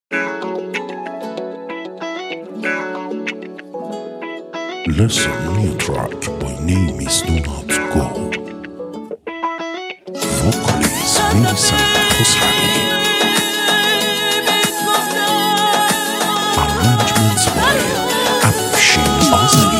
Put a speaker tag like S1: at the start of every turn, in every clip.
S1: Listen new track by name is Do Not Go. Vocalist Vincent Khosravi. Arrangements by Afshin Azali.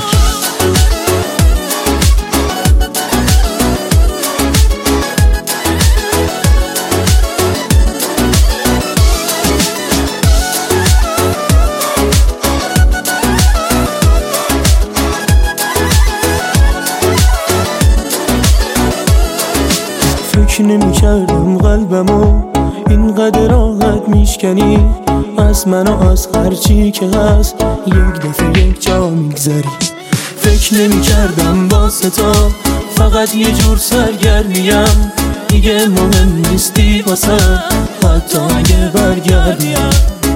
S2: فکر نمی کردم قلبمو اینقدر راحت میشکنی از من و از هرچی که هست یک دفعه یک جا میگذری. فکر نمی کردم واسه تا فقط یه جور سرگرمیم، دیگه مهم نیستی واسه حتی اگه برگردیم.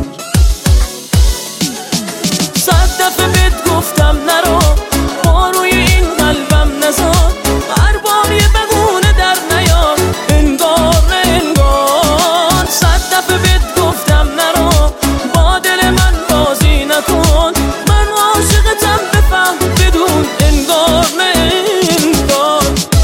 S2: 100 دفعه بهت گفتم نرو، ما روی این قلبم نزار، هر بار یه بگونه در نیار، انگار نه انگار. 100 دفعه بهت گفتم نرو، با دل من بازی نکن، من عاشقتم بفهم بدون انگار نه انگار.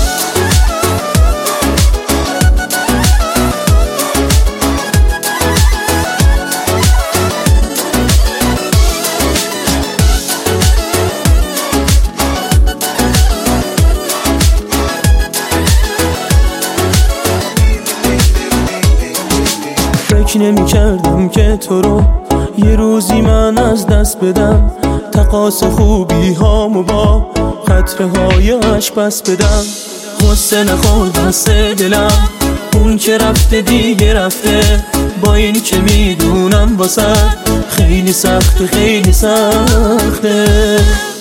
S2: فکر نمی کردم که تو رو یه روزی من از دست بدم، تقاس خوبی هامو با قطره های عشق بس بدم. غصه نخور دست دلم، اون که رفته دیگه رفته، با این که میدونم واسه خیلی سخته خیلی سخته.